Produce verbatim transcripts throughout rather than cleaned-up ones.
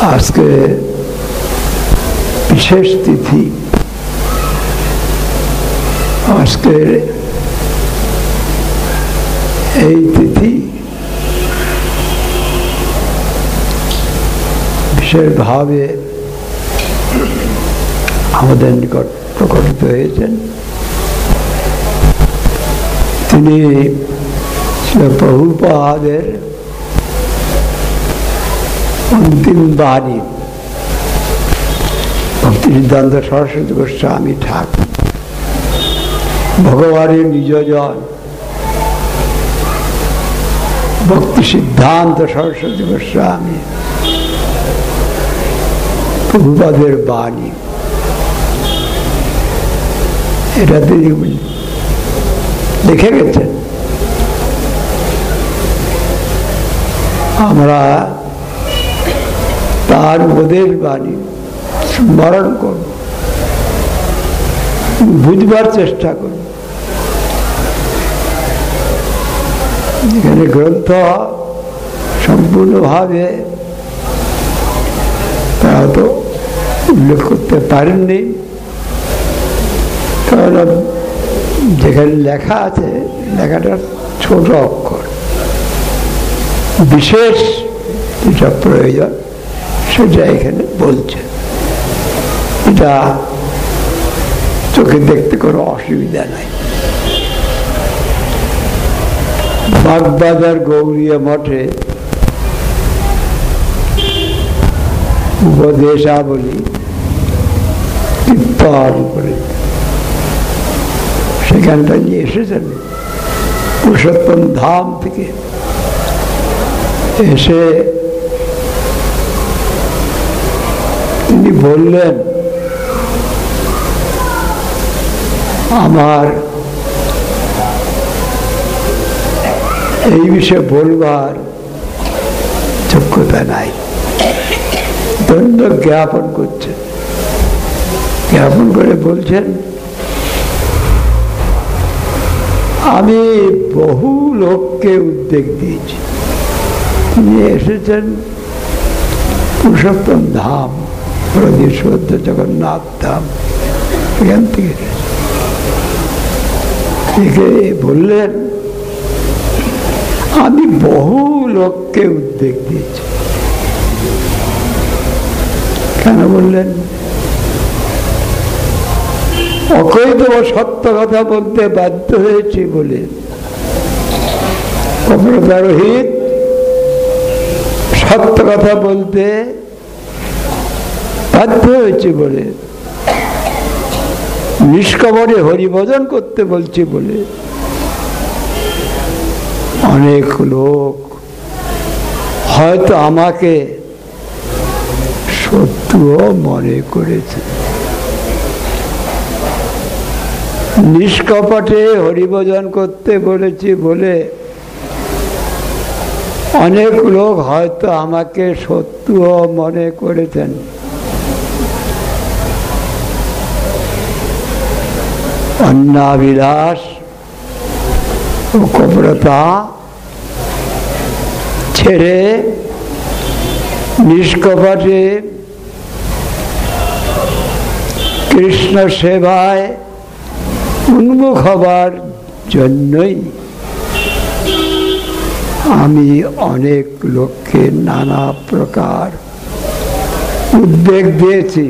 আজকে বিশেষ তিথি। আজকের এই তিথি বিশেষভাবে আমাদের নিকট প্রকটিত হয়েছেন। তিনি প্রভুপাদের অন্তিম বাণী ভক্তি সিদ্ধান্ত সরস্বতী গোস্বামী ঠাকুর, ভগবানের নিজজন ভক্তি সিদ্ধান্ত সরস্বতী গোস্বামী প্রভুপাদের বাণী, এটা তিনি লিখে গেছেন। আমরা তার উপদেশ বাণী স্মরণ করব, বুঝবার চেষ্টা করব। এখানে গ্রন্থ সম্পূর্ণভাবে তারা তো উল্লেখ করতে পারেননি, কারণ যেখানে লেখা আছে লেখাটা ছোট অক্ষর, বিশেষ যেটা প্রয়োজন সেটা এখানে বলছে। এটা চোখে দেখতে কোনো অসুবিধা নাই। বাগবাজার গৌরীয় মঠে উপদেশাবলী কীর্তন করে সেখানটা নিয়ে এসেছেন পুরুষোত্তম ধাম থেকে। এসে তিনি বললেন, আমার এই বিষয়ে বলবার যোগ্যতা নাই। ধন্য জ্ঞাপন করছেন, জ্ঞাপন করে বলছেন, আমি বহু লোককে উদ্বেগ দিয়েছি। তিনি এসেছেন পুরুষোত্তম ধাম, প্রদীশ্বর জগন্নাথ ধাম, সেখান থেকে এসে বললেন, আমি বহু লোককে উদ্বেগ দিয়েছি। কেন বললেন? অকৈত সত্য কথা বলতে বাধ্য হয়েছি বলে, কপটতারহিত সত্য কথা বলতে বাধ্য হয়েছি বলে, নিষ্কপটে হরিভজন করতে বলছি বলে অনেক লোক হয়তো আমাকে শত্রুও মনে করেছে। নিষ্কপটে হরিভজন করতে বলেছি বলে অনেক লোক হয়তো আমাকে শত্রুও মনে করেছেন। অন্যাবিলাস ও কপটতা ছেড়ে নিষ্কপটে কৃষ্ণ সেবায় উন্মুখ হবার জন্যই আমি অনেক লোককে নানা প্রকার উদ্বেগ দিয়েছি।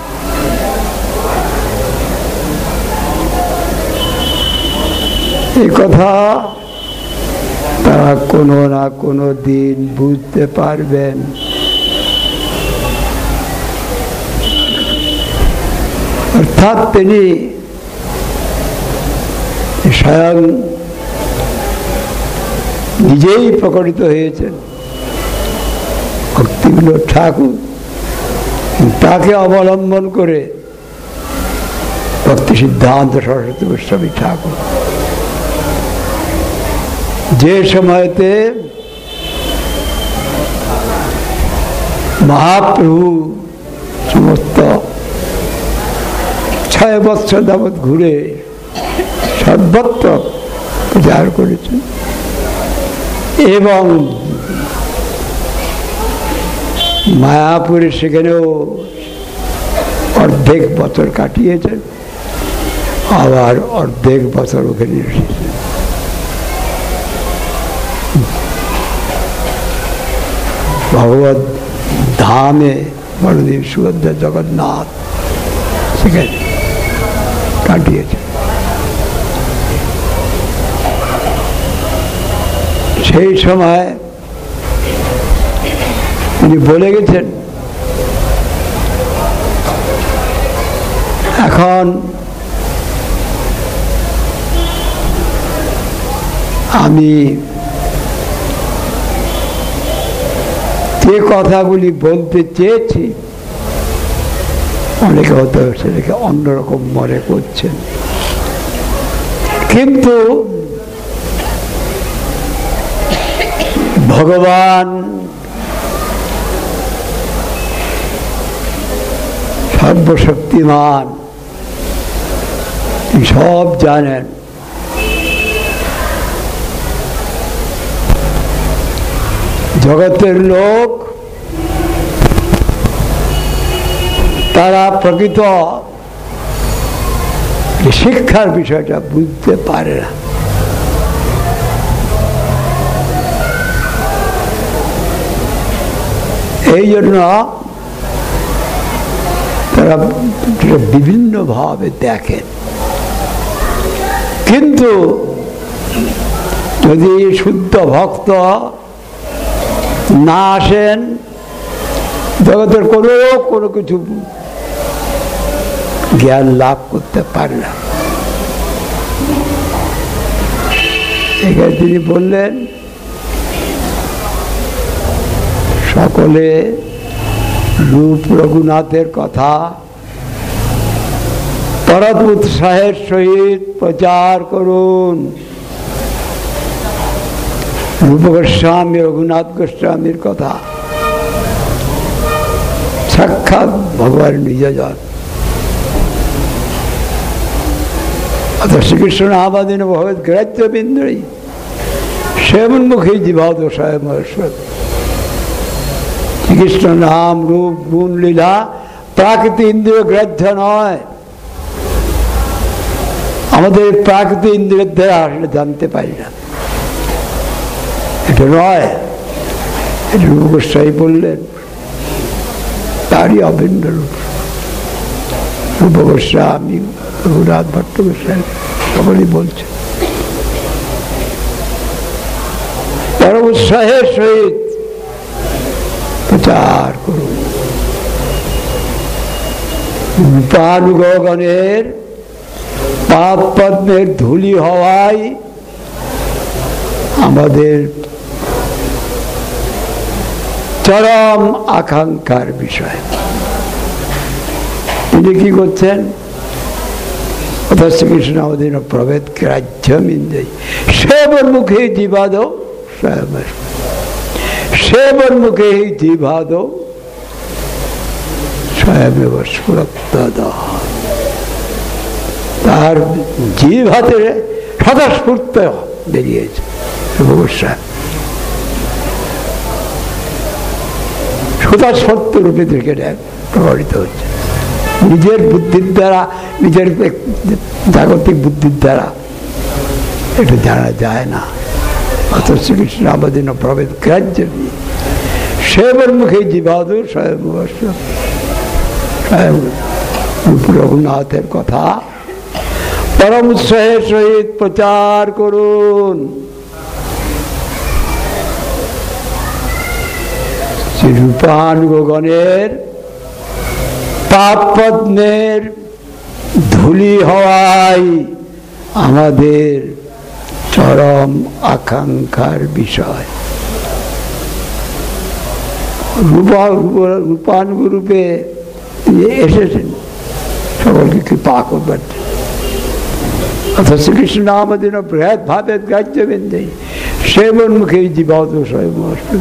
এ কথা তারা কোনো না কোনো দিন বুঝতে পারবেন। অর্থাৎ তিনি স্বয়ং নিজেই প্রকটিত হয়েছেন ভক্তিবিনোদ ঠাকুর, তাকে অবলম্বন করে ভক্তি সিদ্ধান্ত সরস্বতী গোস্বামী ঠাকুর যে সময়তে মহাপ্রভু সমস্ত ছয় বৎসর যাবৎ ঘুরে সর্বত্র প্রচার করেছেন এবং মায়াপুরে সেখানেও অর্ধেক বছর কাটিয়েছেন, আবার অর্ধেক বছর ওখানে এসেছেন। ভগবত ধামে বড়দেব সুভদ্রা জগন্নাথ সেখানে কাটিয়েছেন। সেই সময় তিনি বলে গেছেন, এখন আমি যে কথাগুলি বলতে চেয়েছি অনেকে হয়তো সেটাকে অন্যরকম মনে করছেন, কিন্তু ভগবান সর্বশক্তিমান, সব জানেন। জগতের লোক তারা প্রকৃত শিক্ষার বিষয়টা বুঝতে পারে না। এই জন্য তারা বিভিন্ন ভাবে দেখেন, কিন্তু যদি শুদ্ধ ভক্ত না আসেন, জগতের কোনো কোনো কিছু জ্ঞান লাভ করতে পারে না। এখানে তিনি বললেন, সকলে রূপ রঘুনাথের কথা পরম উৎসাহের সহিত প্রচার করুন। রূপ গোস্বামী রঘুনাথ গোস্বামীর কথা সাক্ষাৎ ভগবান নিজজন। অর্থাৎ শ্রীকৃষ্ণ নামাদিন ভগবত গ্রাহ্য বিন্দুই সেবন্মুখী জীবাদ স্বয়ংশ্বর। শ্রীকৃষ্ণ নাম রূপ গুণ লীলা প্রাকৃতিক ইন্দ্রিয় গ্রাহ্য নয়। আমাদের প্রাকৃতিক ইন্দ্রিয়ের দ্বারা আসলে জানতে পারি না, এটা নয়। এটা রূপ গোস্বামী বললেন, তারই অভিন্ন রূপ। রূপ গোস্বামী রঘুনাথ ভট্ট গোস্বামী সকলেই বলছে পরম উৎসাহের সহিত প্রচার করুন। রূপানুগণের পাদ পদ্মের ধুলি হওয়াই আমাদের চরম আকাঙ্ক্ষার বিষয়। তিনি কি করছেন? অর্থাৎ শ্রীকৃষ্ণ আমাদের প্রভেদ গ্রাহ্য মিন্দেই সেবর মুখে জীবাদ স্বয়ং। সেবর মুখে জীবাদ স্বয়মেব স্ফুরত্তদ। তার জীব হাতে স্বতঃস্ফূর্ত বেরিয়েছে স্বতঃস্ফূর্ত রূপে থেকে প্রভাবিত হচ্ছে। নিজের বুদ্ধির দ্বারা, নিজের জাগতিক বুদ্ধির দ্বারা এটা জানা যায় না। অত শ্রীকৃষ্ণ আমাদের প্রভেদ গ্রাহ্য সেবর মুখে জীবাদ স্বয়ং। স্বয়ং রূপ রঘুনাথের কথা পরম উৎসাহের সহিত প্রচার করুন। শ্রী রূপানুগণের পাদ পদ্মের ধুলি হওয়াই আমাদের চরম আকাঙ্ক্ষার বিষয়। রূপানুরূপে এসেছেন সকলকে কৃপা করবার। অর্থাৎ শ্রীকৃষ্ণ আমাদের বৃহৎ ভাবে গ্রাহ্য বিন্দে সেবন মুখে জীবাদ স্বয়ং।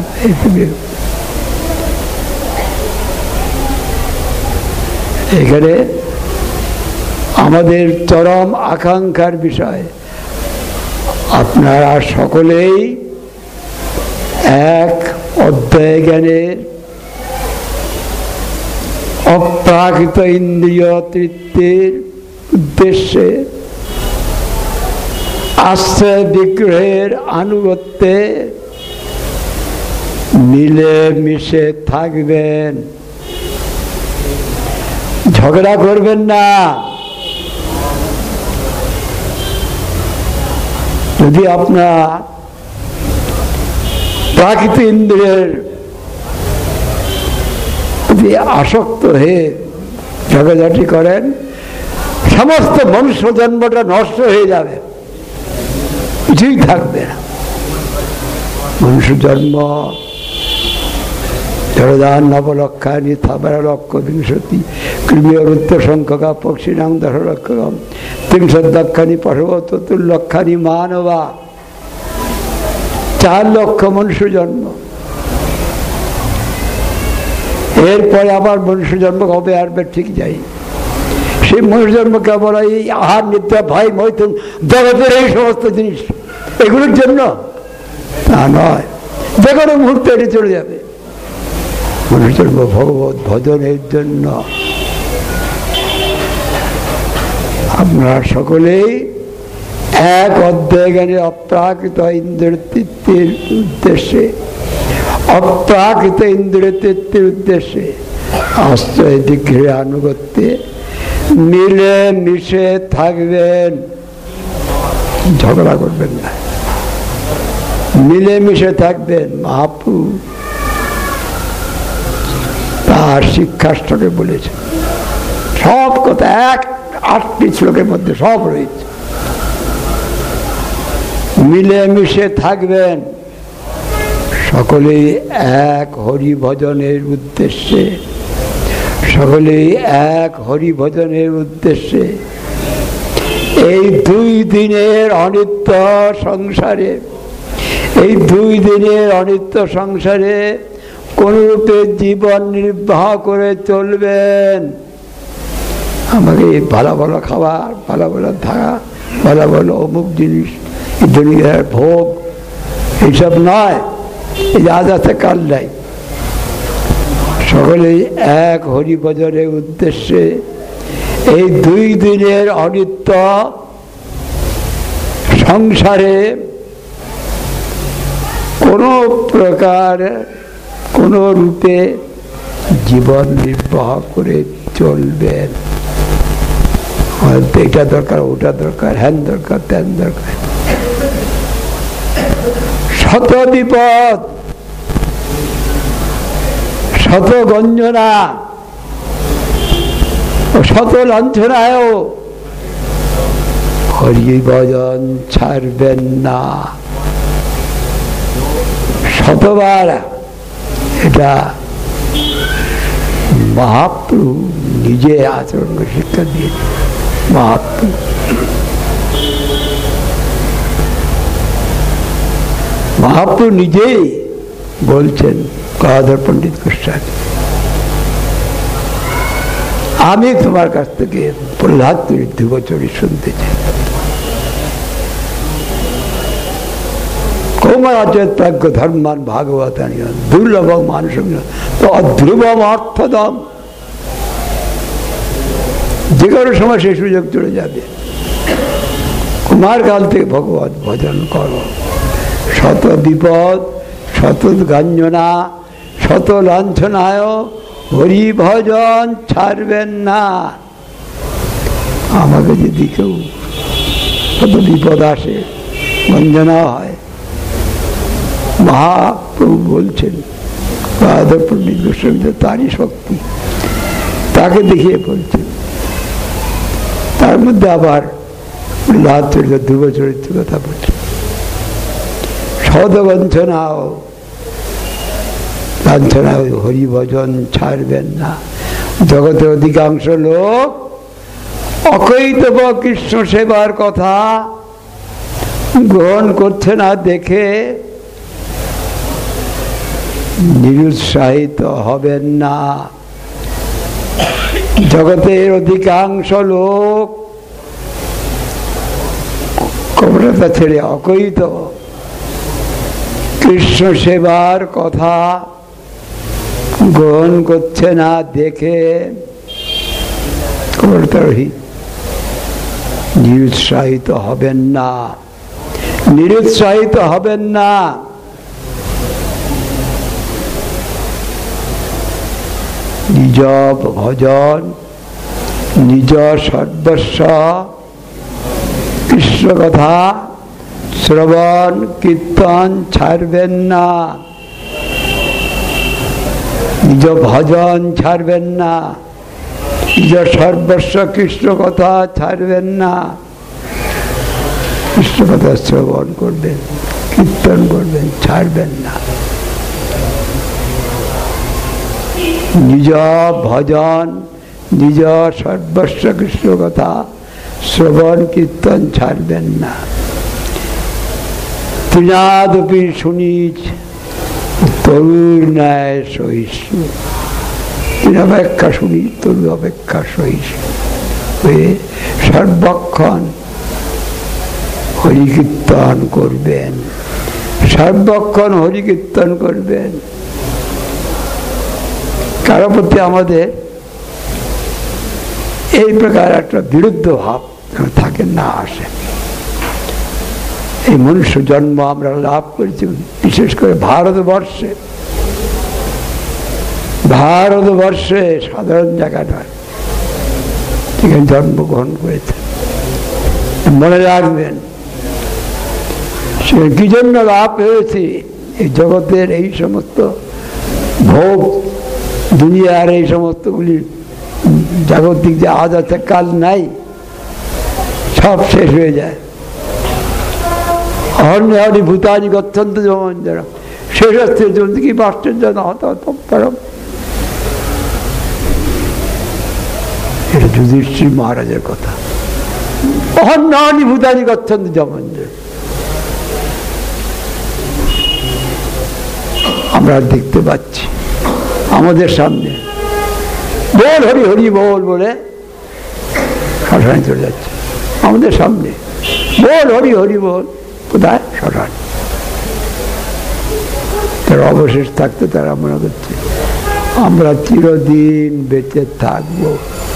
এখানে আমাদের চরম আকাঙ্ক্ষার বিষয়। আপনারা সকলেই এক অধ্যায় জ্ঞানের অপ্রাকৃত ইন্দ্রিয় তৃপ্তির উদ্দেশ্যে আশ্রয় বিগ্রহের আনুগত্যে মিলে মিশে থাকবেন, ঝগড়া করবেন না। যদি আপনার প্রাকৃত ইন্দ্রিয়ের যদি আসক্ত হয়ে ঝগড়াঝাটি করেন, সমস্ত মনুষ্য জন্মটা নষ্ট হয়ে যাবে, কিছুই থাকবে না। মনুষ্য জন্ম জড়দান নবলক্ষানি থাবার লক্ষ বিংশতি কৃমিরুদ্ধ সংখ্যকা পক্ষিণাং দশ লক্ষকম ত্রিংশদক্ষানি পশব চতুর্লক্ষানি মানবা। চার লক্ষ মনুষ্য জন্ম, এরপরে আবার মনুষ্য জন্ম কবে আসবে ঠিক যাই। সেই মনুষ্য জন্ম কেবল এই আহার নিদ্রা ভয় মৈথুন জগতের এই সমস্ত জিনিস এগুলোর জন্য তা নয়, যে কোনো মুহূর্তে এটি চলে যাবে। মনুষ্য জন্ম ভগবত ভজনের জন্য। আপনারা সকলেই এক অধ্যায় জ্ঞানে অপ্রাকৃত ইন্দ্রিয় তৃপ্তির উদ্দেশ্যে অপ্রাকৃত ইন্দ্রিয় তৃপ্তির উদ্দেশ্যে আশ্রয় বিগ্রহে আনুগত্যে মিলে মিশে থাকবেন, ঝগড়া করবেন না, মিলে মিশে থাকবেন। মহাপ্রভু তার শিক্ষাষ্টকে বলেছেন, সব কথা এক আটটি শ্লোকের মধ্যে সব রয়েছে। মিলে মিশে থাকবেন, সকলেই এক হরি ভজনের উদ্দেশ্যে, সকলেই এক হরি ভজনের উদ্দেশ্যে। এই দুই দিনের অনিত্য সংসারে, এই দুই দিনের অনিত্য সংসারে কোনরূপে জীবন নির্বাহ করে চলবেন। আমাকে ভালো ভালো খাবার, ভালো ভালো থাকা, ভালো ভালো অমুক জিনিস, দুনিয়ার ভোগ এইসব নয়, এই আজ আছে কাল নাই। সকলেই এক হরিভজনের উদ্দেশ্যে এই দুই দিনের অনিত্য সংসারে কোনো প্রকার কোন রূপে জীবন নির্বাহ করে চলবেন। এটা দরকার, ওটা দরকার, হ্যান দরকার, ত্যান দরকার। শত বিপদ, শত গঞ্জনা, শত লাঞ্ছনায়ও হরি ভজন ছাড়বেন না। শতবার এটা মহাপ্রভু নিজে আচরণ শিক্ষা দিয়েছে। মহাপ্রভু মহাপ্রভু নিজেই বলছেন গদাধর পণ্ডিত গোস্বামী, আমি তোমার কাছ থেকে প্রহ্লাদ ধ্রুবচরী শুনতে চাই। কৌমারাজ্য প্রাজ্ঞ ধর্মান ভাগবতানি দুর্লভ মানুষ ধ্রুবম অর্থদম। যে কোনো সময় সেই সুযোগ চলে যাবে। কুমার কাল থেকে ভগবত ভজন করো। শত বিপদ, শত গাঞ্জনা, শত লাঞ্ছনায় হরি ভজন ছাড়বেন না। আমাকে যদি কেউ শত বিপদ আসে, গঞ্জনা হয়, মহাপ্রভু বলছেন গদাধর পণ্ডিত গোস্বামী তারই শক্তি, তাকে দেখিয়ে বলছেন। তার মধ্যে আবার লাভ চরিত্র, ধ্রুব চরিত্র কথা বলছেন। সদবঞ্চনাও লাঞ্ছনা হরি ভজন ছাড়বেন না। জগতের অধিকাংশ লোক অকৈতব কৃষ্ণ সেবার কথা গ্রহণ করছে না দেখে নিরুৎসাহিত হবেন না। জগতের অধিকাংশ লোক কপটতা ছেড়ে অকৈতব কৃষ্ণ সেবার কথা গ্রহণ করছে না দেখে নিরুৎসাহিত হবেন না, নিরুৎসাহিত হবেন না। নিজ ভজন নিজ সর্বস্ব কৃষ্ণ কথা শ্রবণ কীর্তন ছাড়বেন না, নিজ ভজন ছাড়বেন না, নিজ সর্বস্ব কৃষ্ণ কথা ছাড়বেন না। কৃষ্ণ কথা শ্রবণ করবেন, কীর্তন করবেন, ছাড়বেন না। নিজ ভজন নিজ সর্বস্ব কৃষ্ণ কথা শ্রবণ কীর্তন ছাড়বেন না। তৃণাদপি শুনিচ তরুর ন্যায় সহিষ্ণু, তৃণ অপেক্ষা শুনি তরু অপেক্ষা সহিষ্ণু হয়ে সর্বক্ষণ হরিকীর্তন করবেন, সর্বক্ষণ হরিকীর্তন করবেন। কারো প্রতি আমাদের এই প্রকার একটা বিরুদ্ধ ভাব থাকে না, আসে। এই মনুষ্য জন্ম আমরা লাভ করেছি বিশেষ করে ভারতবর্ষে, ভারতবর্ষে সাধারণ জায়গা নয়, সেখানে জন্মগ্রহণ করেছে। মনে রাখবেন সে কি জন্য লাভ হয়েছে, এই জগতের এই সমস্ত ভোগ দুনিয়ার এই সমস্তগুলি জাগতিক যে আজ আছে কাল নাই, সব শেষ হয়ে যায়। অহন্য হরি ভূতানি গচ্ছন্ত যমঞ্জরা শেষস্থির জন্য কি বাষ্টের হত পরম। এটা যুধিষ্ঠির মহারাজের কথা। অহন্য হরি ভূতানি গচ্ছন্ত যমঞ্জরা। আমরা দেখতে পাচ্ছি আমাদের সামনে বল হরি হরি বল বলে শ্মশানে চলে যাচ্ছে, আমাদের সামনে বল হরি হরি বল, কোথায়? শ্মশান। তার অবশেষ থাকতে তারা মনে করছে আমরা চিরদিন বেঁচে থাকবো।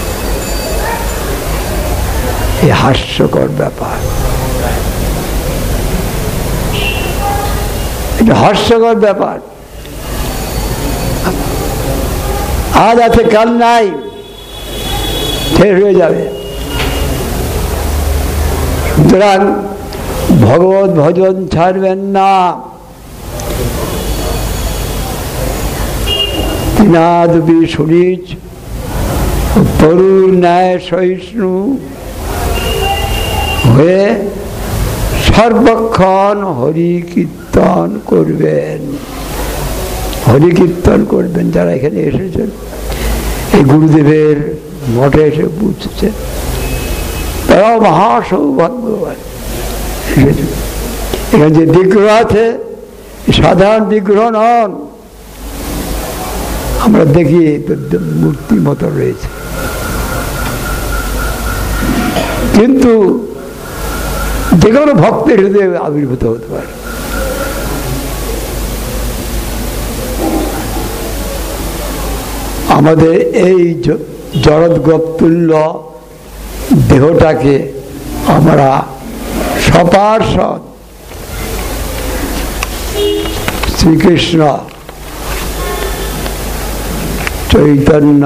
এই হাস্যকর ব্যাপার, এটা হাস্যকর ব্যাপার। আজ আছে কাল নাই, শেষ হয়ে যাবে। সুতরাং ভগবত ভজন ছাড়বেন না। তৃণাদপি শুনিচ তরুর ন্যায় সহিষ্ণু হয়ে সর্বক্ষণ হরি কীর্তন করবেন, হরি কীর্তন করবেন। যারা এখানে এসেছেন এই গুরুদেবের মঠে এসে বুঝছে তারাও মহা সৌভাগ্যবান এসেছেন। এখানে যে বিগ্রহ আছে সাধারণ বিগ্রহ নন, আমরা দেখি মূর্তির মতো রয়েছে, কিন্তু যে কোনো ভক্তের হৃদয়ে আবির্ভূত হতে পারে। আমাদের এই জড়দ্গপ্তুল্য দেহটাকে আমরা সপার্ষদ শ্রীকৃষ্ণ চৈতন্য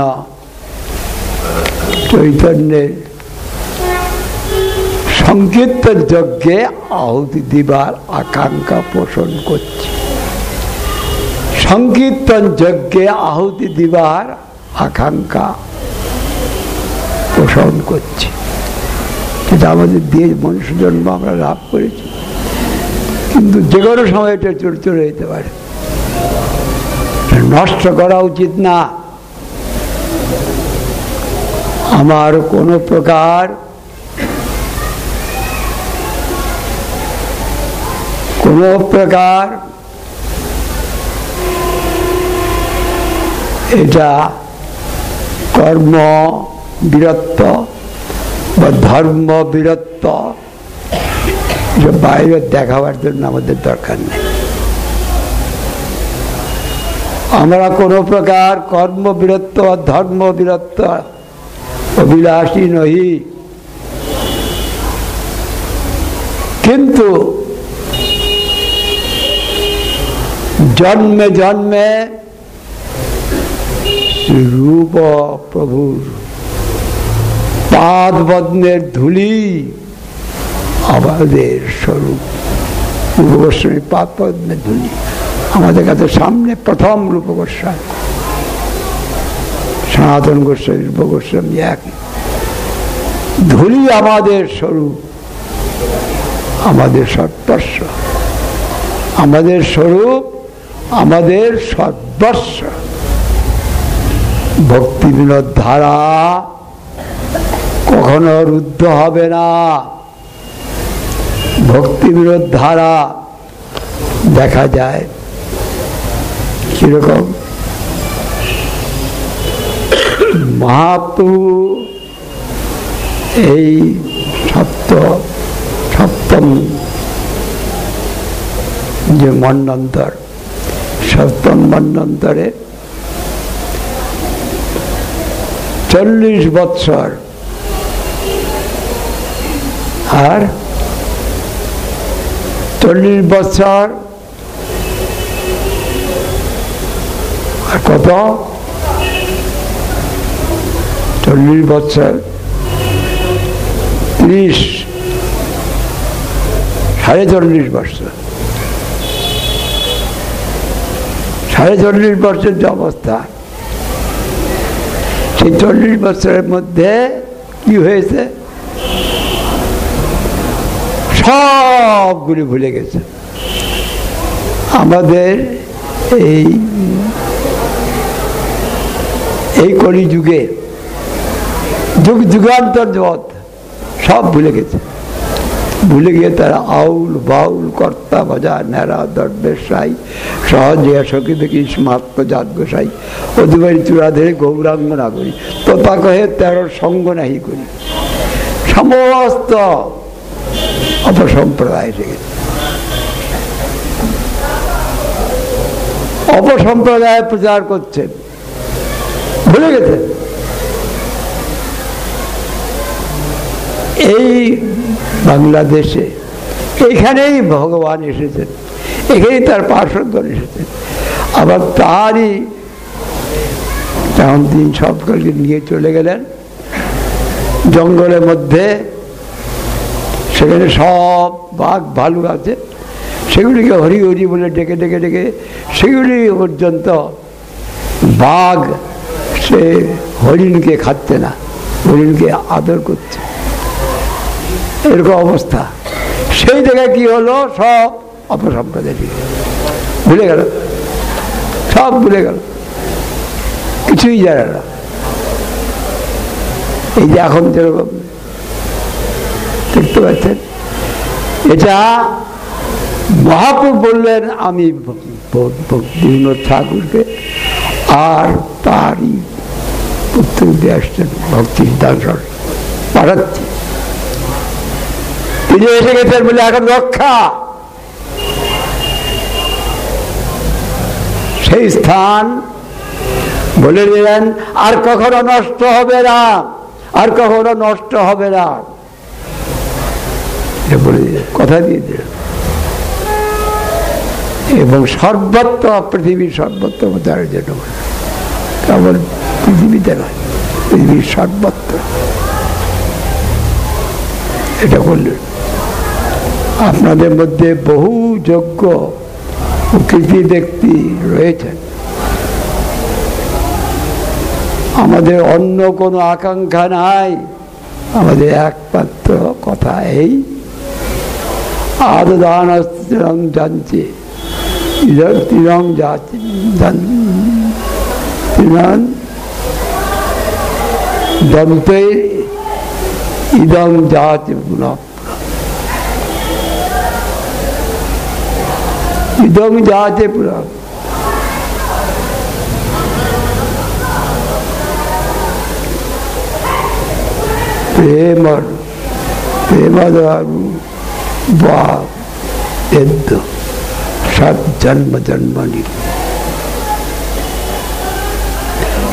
চৈতন্যের সংকীর্তন যজ্ঞে আহুতি দিবার আকাঙ্ক্ষা পোষণ করছি, সংকীর্তন যজ্ঞে আহুতি দিবার আকাঙ্ক্ষা পোষণ করছি। সেটা আমাদের দিয়ে মনুষ্য জন্ম আমরা লাভ করেছি, কিন্তু যে কোনো সময় এটা চোর চলে যেতে পারে, নষ্ট করা উচিত না। আমার কোনো প্রকার কোনো প্রকার এটা কর্ম বীরত্ব বা ধর্ম বীরত্ব বাইরে দেখাবার জন্য আমাদের দরকার নেই। আমরা কোনো প্রকার কর্মবীরত্ব ধর্মবীরত্ব অভিলাষী নহি, কিন্তু জন্মে জন্মে রূপ প্রভুর পাদ পদ্মের ধূলি আমাদের স্বরূপ। রূপ গোস্বামী পাদ পদ্মের ধূলি আমাদের কাছে সামনে প্রথম রূপ গোস্বামী, সনাতন গোস্বামী রূপ গোস্বামী এক। ধূলি আমাদের স্বরূপ, আমাদের সর্বস্ব, আমাদের স্বরূপ, আমাদের সর্বস্ব। ভক্তি বিনোদ ধারা কখনো রুদ্ধ হবে না। ভক্তি বিনোদ ধারা দেখা যায় কিরকম, মহাপ্রভু এই সপ্ত সপ্তম যে মন্বন্তর, সপ্তম মন্বন্তরে চল্লিশ বৎসর আর চল্লিশ বৎসর আর কত চল্লিশ বৎসর ত্রিশ সাড়ে চল্লিশ বৎসর সাড়ে চল্লিশ বছর যে অবস্থা, সেই চল্লিশ বছরের মধ্যে কি হয়েছে, সবগুলি ভুলে গেছে। আমাদের এই এই কলিযুগে যুগ যুগান্তর জগৎ সব ভুলে গেছে। ভুলে গিয়ে তারা আউল বাউল কর্তা ভজা ন্যাড়া দর্বেশাই সহজে সখী দেখি স্মার্ত জাত গোসাই অধিবারী চূড়া ধরে গৌরাঙ্গ না করি তোতা কহে তেরোর সঙ্গ নাহি করি। সমস্ত অপসম্প্রদায় এসে গেছে। অপসম্প্রদায় প্রচার করছেন, ভুলে গেছে। এই বাংলাদেশে এখানেই ভগবান এসেছেন, এখানেই তার পার্শ্বদল এসেছেন। আবার তারই তখন তিনি সবকালকে নিয়ে চলে গেলেন জঙ্গলের মধ্যে, সেখানে সব বাঘ ভালুক আছে, সেগুলিকে হরি হরি বলে ডেকে ডেকে ডেকে সেগুলি পর্যন্ত বাঘ সে হরিণকে খাচ্ছে না, হরিণকে আদর করছে, এরকম অবস্থা। সেই জায়গায় কি হলো, সব অপসম্প্রদায় ভুলে গেল, সব ভুলে গেল, কিছুই জানে না। এই যে এখন যেরকম দেখতে পাচ্ছেন, এটা মহাপ্রভু বললেন আমি বিভিন্ন ঠাকুরকে আর তারই পুত্র দিয়ে আসছেন ভক্তি দর্শন পাঠাচ্ছি। তিনি এসে গেছেন বলে এখন রক্ষা, সেই স্থান বলে দিলেন আর কখনো নষ্ট হবে না, আর কখনো নষ্ট হবে না বলে দিলেন, কথা দিয়ে দিলেন। এবং সর্বত্র পৃথিবীর সর্বত্র প্রচারের জন্য কেবল পৃথিবীতে নয়, পৃথিবীর সর্বত্র এটা করলেন। আপনাদের মধ্যে বহু যোগ্য কৃতি ব্যক্তি রয়েছেন। আমাদের অন্য কোনো আকাঙ্ক্ষা নাই, আমাদের একমাত্র কথা এই আদান জানছে তিরং যাচ্ছে দন্তে ইদং যাচ্ছে পুনঃ ইদং যাচ্ছে পুনঃ। প্রেম প্রেমদারু বা সব জন্ম জন্মানি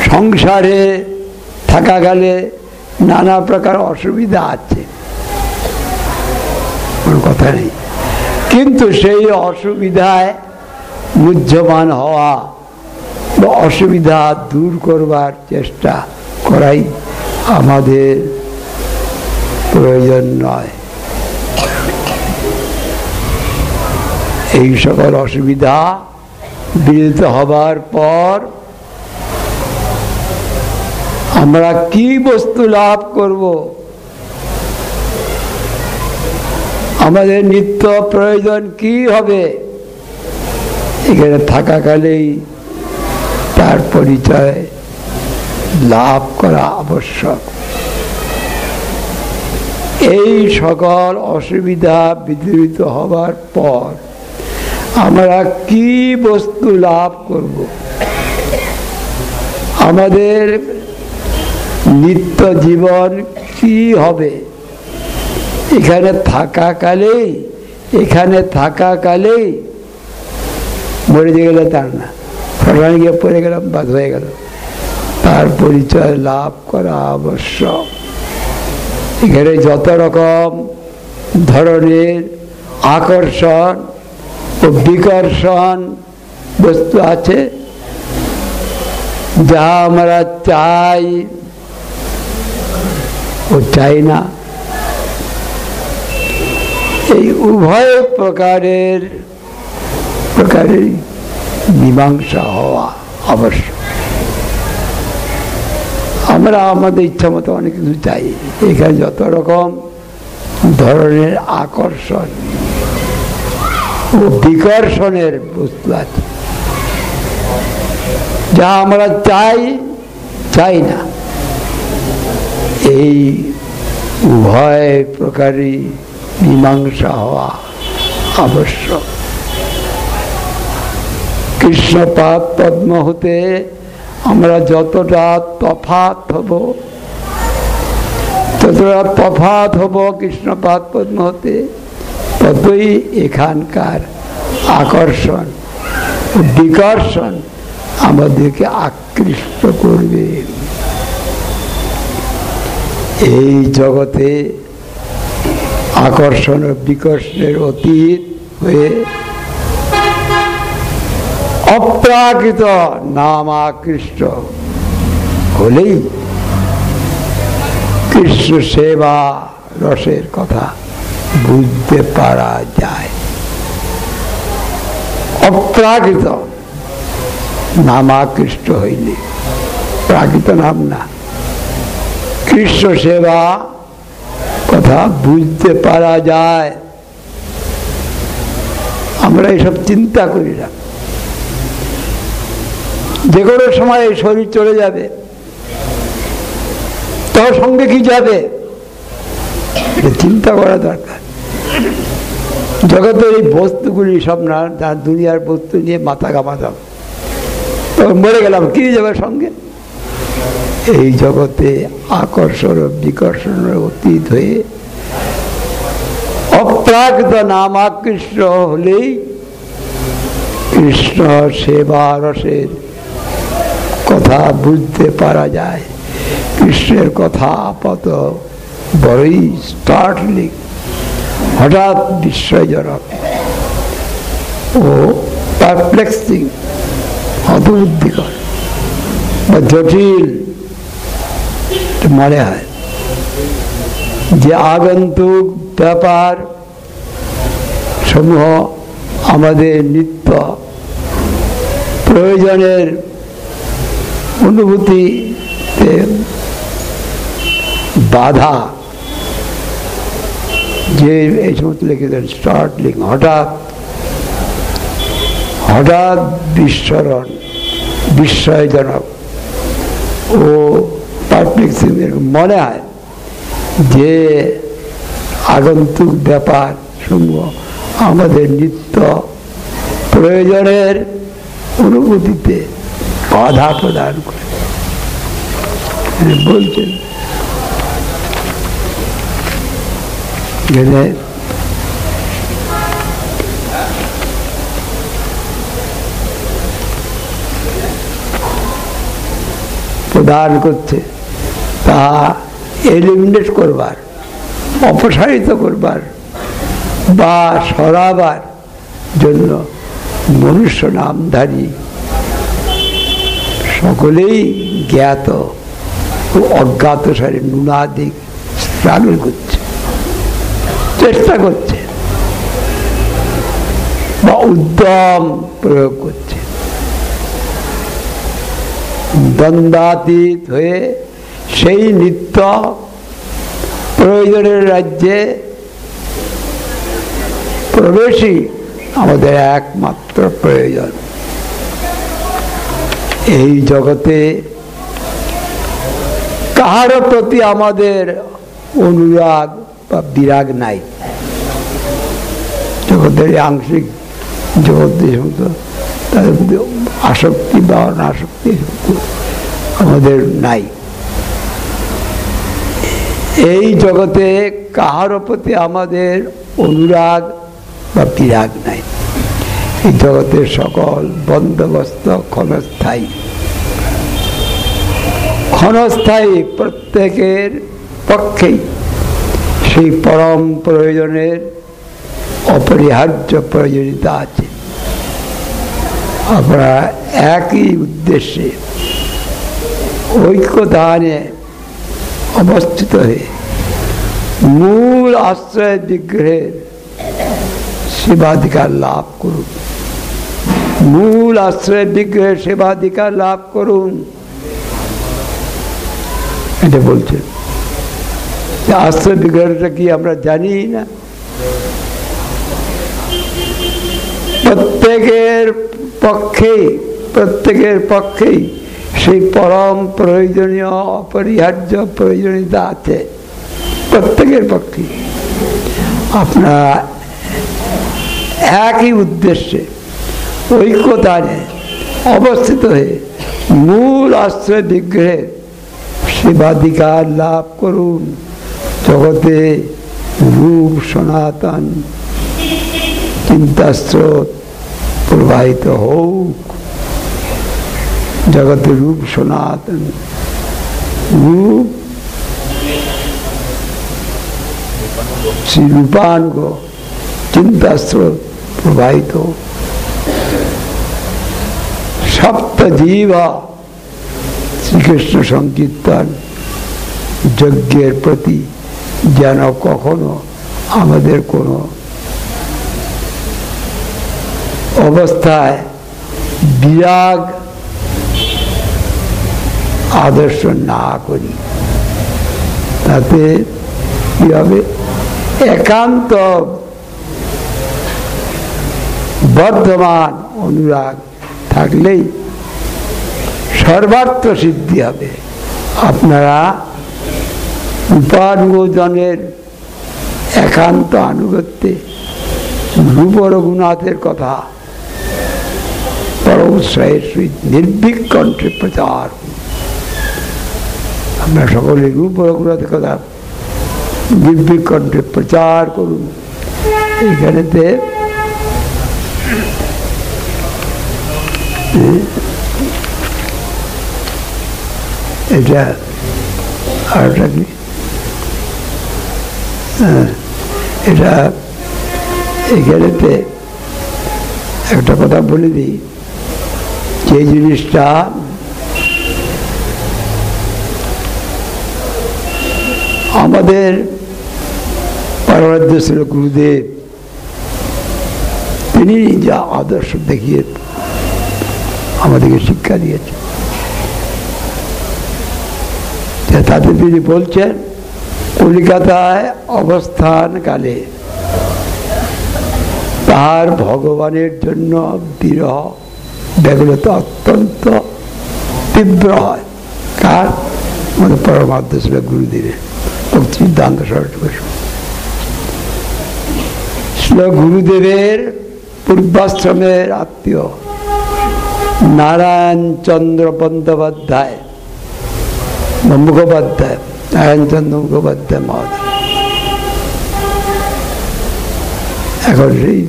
সংসারে থাকা গেলে নানা প্রকার অসুবিধা আছে, কোনো কথা নেই, কিন্তু সেই অসুবিধায় মুহ্যমান হওয়া বা অসুবিধা দূর করবার চেষ্টা করাই আমাদের প্রয়োজন নয়। এই সকল অসুবিধা বিরত হবার পর আমরা কি বস্তু লাভ করব? আমাদের নিত্য প্রয়োজন কি হবে? এখানে থাকাকালেই তার পরিচয় লাভ করা আবশ্যক। এই সকল অসুবিধা বিদূরিত হবার পর আমরা কি বস্তু লাভ করব? আমাদের নিত্য জীবন কি হবে? এখানে থাকাকালেই এখানে থাকাকালেই মরে গেলে তার না, ফলানি গিয়ে পড়ে গেলাম, বাদ হয়ে গেল, তার পরিচয় লাভ করা আবশ্যক। এখানে যত রকম ধরনের আকর্ষণ ও বিকর্ষণ বস্তু আছে, যা আমরা চাই ও চাই না, এই উভয় প্রকারের প্রকারের মীমাংসা হওয়া আবশ্যক। আমরা আমাদের ইচ্ছা মতো অনেক কিছু চাই। এখানে যত রকম ধরনের আকর্ষণ ও বিকর্ষণের বস্তু আছে, যা আমরা চাই চাই না, এই উভয় প্রকারই মীমাংসা হওয়া আবশ্যক। কৃষ্ণপাদ পদ্ম হতে আমরা যতটা তফাৎ হব ততটা তফাৎ হব কৃষ্ণপাদ পদ্ম হতে, ততই এখানকার আকর্ষণ ও বিকর্ষণ আমাদেরকে আকৃষ্ট করবে। এই জগতে আকর্ষণ ও বিকর্ষণের অতীত হয়ে অপ্রাকৃত নাম আকৃষ্ট হলেই কৃষ্ণ সেবা রসের কথা বুঝতে পারা যায়। অপ্রাকৃত নাম আকৃষ্ট হইলে, প্রাকৃত নাম না, কৃষ্ণ সেবা কথা বুঝতে পারা যায়। আমরা এসব চিন্তা করি না, যে কোনো সময় এই শরীর চলে যাবে, তার সঙ্গে কি যাবে চিন্তা করা দরকার। জগতের এই বস্তুগুলি সব না, তার দুনিয়ার বস্তু নিয়ে মাথা ঘামাতাম, তখন মরে গেলাম, কি যাবে সঙ্গে? এই জগতে আকর্ষণ ও বিকর্ষণের অতীত হয়ে অপ্রাকৃত নাম আকৃষ্ট হলেই কৃষ্ণ সেবা রসের কথা বুঝতে পারা যায়। কৃষ্ণের কথা আপাত বড়ই স্টার্টলিং, হঠাৎ বিস্ময়জনক ও পারপ্লেক্সিং, হতবুদ্ধিকর বা জটিল মনে হয়। যে আগন্তুক ব্যাপার সমূহ আমাদের নিত্য প্রয়োজনের অনুভূতিতে বাধা, যে এই সমস্ত লিখেছেন স্টার্টলিং, হঠাৎ হঠাৎ বিস্মরণ, বিস্ময়জনক ও পারপ্লেক্সিং মনে হয়, যে আগন্তুক ব্যাপার সমূহ আমাদের নিত্য প্রয়োজনের অনুভূতিতে বাধা প্রদান করে। বলছেন গেলে প্রদান করছে, তা এলিমিনেট করবার, অপসারিত করবার বা সরাবার জন্য মনুষ্য নামধারী সকলেই জ্ঞাত ও অজ্ঞাত সারে নুনাদিক স্ট্রাগল করছে, চেষ্টা করছে বা উদ্যম প্রয়োগ করছে। দ্বন্দ্বাতীত হয়ে সেই নিত্য প্রয়োজনের রাজ্যে প্রবেশই আমাদের একমাত্র প্রয়োজন। এই জগতে কাহারও প্রতি আমাদের অনুরাগ বা বিরাগ নাই। জগতের আংশিক জগতের সমস্ত তাদের প্রতি আসক্তি বা অনাসক্তি আমাদের নাই। এই জগতে কাহারও প্রতি আমাদের অনুরাগ বা বিরাগ নাই। এই জগতের সকল বন্দোবস্ত ক্ষণস্থায়ী, ক্ষণস্থায়ী প্রত্যেকের পক্ষেই সেই পরম প্রয়োজনের অপরিহার্য প্রয়োজনীয়তা আছে। আমরা একই উদ্দেশ্যে ঐক্যদানে অবস্থিত হয়ে মূল আশ্রয় বিগ্রহের সেবাধিকার লাভ করুন, মূল আশ্রয় বিগ্রহের সেবাধিকার লাভ করুন, এটা বলছেন। আশ্রয় বিগ্রহটা কি আমরা জানি না? প্রত্যেকের পক্ষে প্রত্যেকের পক্ষেই সেই পরম প্রয়োজনীয় অপরিহার্য প্রয়োজনীয়তা আছে, প্রত্যেকের পক্ষে। আপনারা একই উদ্দেশ্যে ঐক্যতানে অবস্থিত হয়ে মূল আশ্রয় বিগ্রহের সেবাধিকার লাভ করুন। জগতে রূপ সনাতন চিন্তাস্রোত প্রবাহিত হোক, জগতে রূপ সনাতন রূপ শ্রী রূপানুগ চিন্তাস্রোত প্রবাহিত। সপ্ত জীব শ্রীকৃষ্ণ সংকীর্তন যজ্ঞের প্রতি যেন কখনো আমাদের কোনো অবস্থায় বিরাগ আদর্শ না করি, তাতে কি হবে? একান্ত বর্ধমান অনুরাগ থাকলেই সর্বার্থ সিদ্ধি হবে। আপনারা রূপানুগজনের একান্ত আনুগত্যে রূপ রঘুনাথের কথা পরম উৎসাহের সহিত নির্ভীক কণ্ঠে প্রচার। আপনারা সকলে রূপ রঘুনাথের কথা নির্ভীক কণ্ঠে প্রচার করুন। এখানেতে এটা আরটা কি এটা এখানেতে একটা কথা বলে দিই, যে জিনিসটা আমাদের পরমারাধ্য শ্রী গুরুদেব তিনি যা আদর্শ দেখিয়ে আমাদেরকে শিক্ষা দিয়েছেন, তাতে তিনি বলছেন কলিকাতায় অবস্থানকালে তার ভগবানের জন্য বিরহ ব্যাকুলতা অত্যন্ত তীব্র হয়। কার? আমাদের পরমারাধ্য শ্রী গুরুদেবের ভক্তি সিদ্ধান্ত সরস্বতী শ্রী গুরুদেবের পূর্বাশ্রমের আত্মীয় নারায়ণ চন্দ্র বন্দ্যোপাধ্যায় মুখোপাধ্যায় নারায়ণ চন্দ্র মুখোপাধ্যায় মহোদয় এখন সেই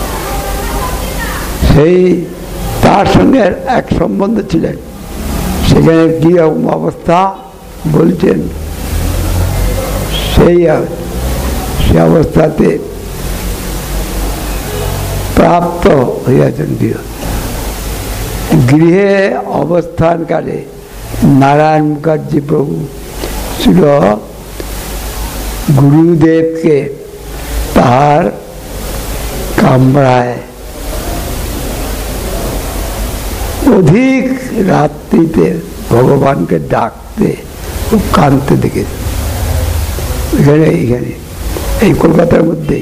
সেই তার সঙ্গে এক সম্বন্ধ ছিলেন সেখানে কি অবস্থা বলছেন, সেই সে অবস্থাতে প্রাপ্ত হইয়াছেন। গৃহে অবস্থানকালে নারায়ণ মুখার্জি প্রভু ছিল গুরুদেবকে তাহার কামরায় অধিক রাত্রিতে ভগবানকে ডাকতে খুব কাঁদতে দেখেছে। এখানে এইখানে এই কলকাতার মধ্যে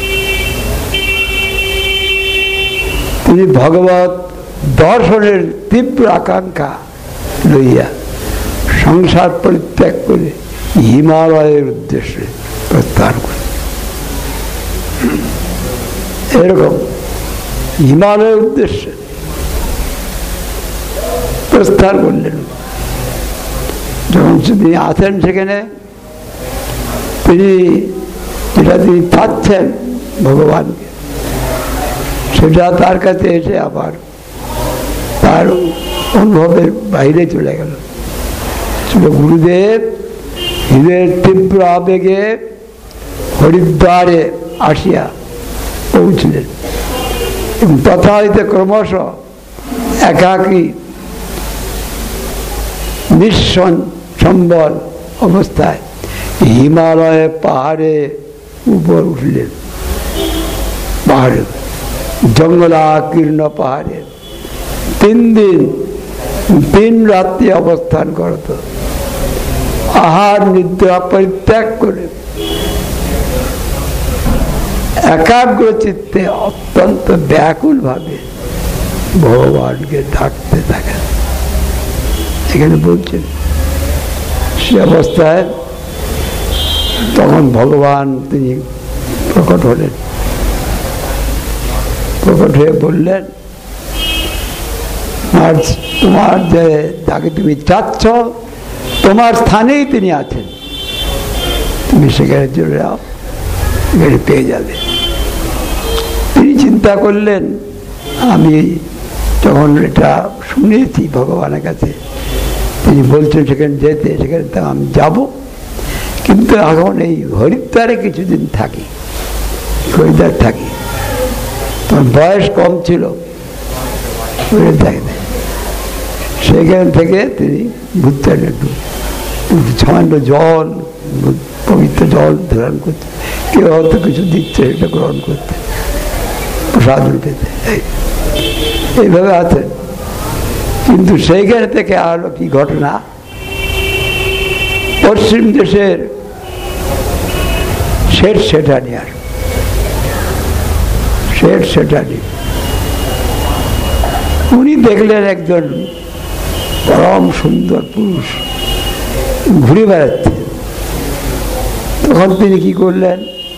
তিনি ভগবত দর্শনের তীব্র আকাঙ্ক্ষা লইয়া সংসার পরিত্যাগ করে হিমালয়ের উদ্দেশ্যে প্রস্থান করে। এরকম হিমালয়ের উদ্দেশ্যে প্রস্থান করলেন। যখন তিনি আছেন সেখানে তিনি যেটা তিনি পাচ্ছেন ভগবানকে, সেটা তার কাছে এসে আবার তার অনুভবের বাইরে চলে গেল। গুরুদেব হৃদয়ের তীব্র আবেগে হরিদ্বারে আসিয়া পৌঁছলেন এবং তথা হইতে ক্রমশ একাকী নিঃসন সম্বল অবস্থায় হিমালয়ে পাহাড়ে উপর উঠলেন। পাহাড়ে জঙ্গলাকীর্ণ পাহাড়ে তিন দিন তিন রাত্রি অবস্থান করত। আহার নিদ্রা পরিত্যাগ করে একাগ্র চিত্তে অত্যন্ত ব্যাকুল ভাবে ভগবানকে ডাকতে থাকেন। এখানে বলছেন সে অবস্থায় তখন ভগবান তিনি প্রকট হলেন। প্রকট হয়ে বললেন, আর তোমার যে যাকে তুমি চাচ্ছ তোমার স্থানেই তিনি আছেন, তুমি সেখানে চলে যাও, সেখানে পেয়ে যাবে। তিনি চিন্তা করলেন, আমি যখন এটা শুনেছি ভগবানের কাছে তিনি বলছেন সেখানে যেতে, সেখানে তো আমি যাব, কিন্তু এখন এই হরিদ্বারে কিছুদিন থাকি, হরিদ্বার থাকি। তখন বয়স কম ছিল, সেখান থেকে তিনি ঘুরতেন, একটু সামান্য জল, পবিত্র জল ধারণ করতে, কেউ হয়তো কিছু দিচ্ছে সেটা গ্রহণ করতে, প্রসাদ পেতে, এইভাবে আছেন। কিন্তু সেইখানে থেকে আরো কি ঘটনা, পশ্চিম দেশের শেঠ সেঠানি আর শেঠ সেঠানি উনি দেখলেন একজন পরম সুন্দর পুরুষ ঘুরে বেড়াচ্ছে। তখন তিনি কি করলেন,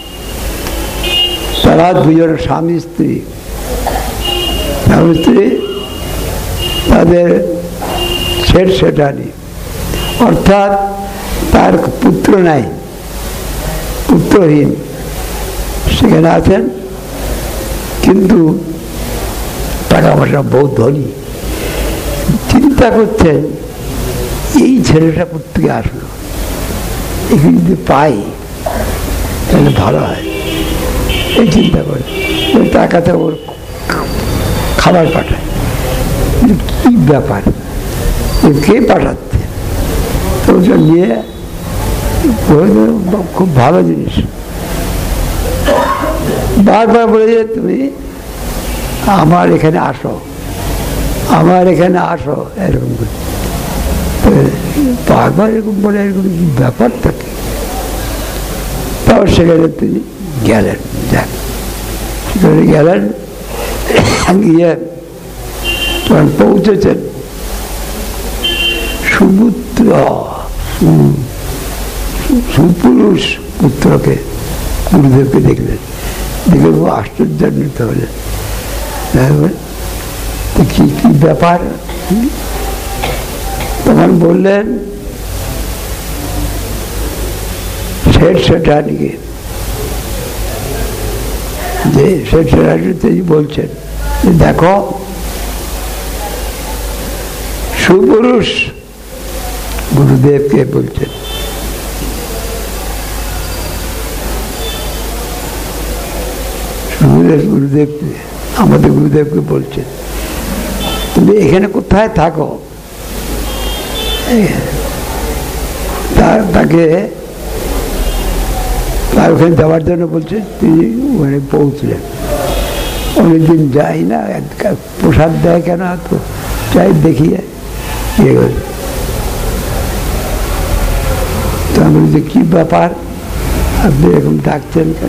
তারা দুজন স্বামী স্ত্রী স্বামী স্ত্রী তাদের শেঠ সেঠানি, অর্থাৎ তার পুত্র নাই, পুত্রহীন সেখানে আছেন, কিন্তু টাকা পয়সা বহু ধনী। চিন্তা করছেন এই ছেলেটা প্রত্যেকে আসলো, একে যদি পাই তাহলে ভালো হয়, এই চিন্তা করে তার কাছে ওর খাবার পাঠায়। কি ব্যাপার, কে পাঠাচ্ছে? তো ওটা নিয়ে খুব ভালো জিনিস, বারবার বলে যে তুমি আমার এখানে আসো, আমার এখানে আসো, এরকম করে বারবার এরকম বলে, এরকম কি ব্যাপার থাকে। তারপর সেখানে তিনি গেলেন, যাক সেখানে গেলেন, গিয়ে তখন পৌঁছেছেন সুপুত্র সুপুরুষ পুত্রকে, গুরুদেবকে দেখলেন, দেখে খুব আশ্চর্যান্বিত হলেন। কি কি ব্যাপার? তখন বললেন শেঠ সেঠানিকে, যে শেঠ সেঠানি তিনি বলছেন যে দেখো সুপুরুষ গুরুদেবকে বলছেন। গুরুদেব আমাদের গুরুদেবকে বলছেন, তুমি এখানে কোথায় থাকো? তার তাকে তার ওখানে যাওয়ার জন্য বলছে। তিনি ওখানে পৌঁছলেন। অনেকদিন যাই না, প্রসাদ দেয় কেন, তো যাই দেখি। তো আমি বলছি, কি ব্যাপার আপনি এরকম ডাকছেন কেন?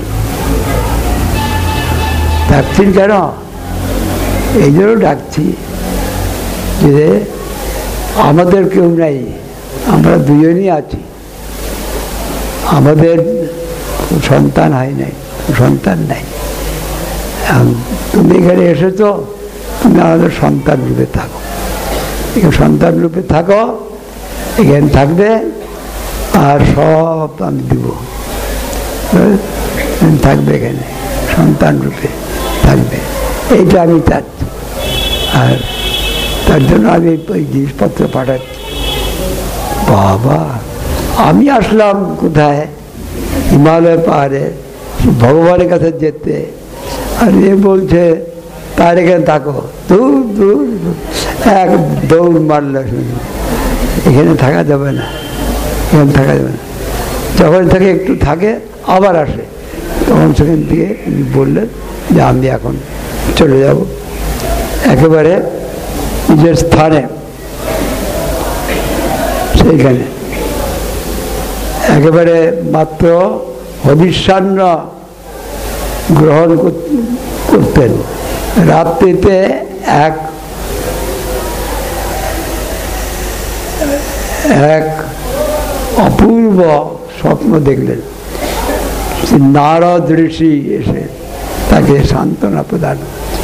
ডাকছেন কেন? এই জন্য ডাকছি যে আমাদের কেউ নাই, আমরা দুজনই আছি। আমাদের সন্তান হয় নাই, সন্তান নাই। তুমি এখানে এসেছো, তুমি আমাদের সন্তান রূপে থাকো। সন্তান রূপে থাকো, এখানে থাকবে, আর সব আমি দিব, থাকবে এখানে সন্তান রূপে থাকবে। এইটা আমি চাচ্ছি। আর তার জন্য আমি ওই জিনিসপত্র পাঠাচ্ছি। বাবা, আমি আসলাম কোথায়? হিমালয় পাহাড়ে ভগবানের কাছে যেতে, আর এ বলছে তার এখানে থাকো। দূর দূর এক দৌড় মারল। এখানে থাকা যাবে না, এখানে থাকা যাবে না। যখন থেকে একটু থাকে আবার আসে, তখন সেখান থেকে বললেন যে আমি এখন চলে যাব একেবারে নিজের স্থানে। সেইখানে একেবারে মাত্র হবিষ্যান্ন গ্রহণ করতেন। রাত্রিতে এক এক অপূর্ব স্বপ্ন দেখলেন। নারদ ঋষি এসে তাকে সান্ত্বনা প্রদান,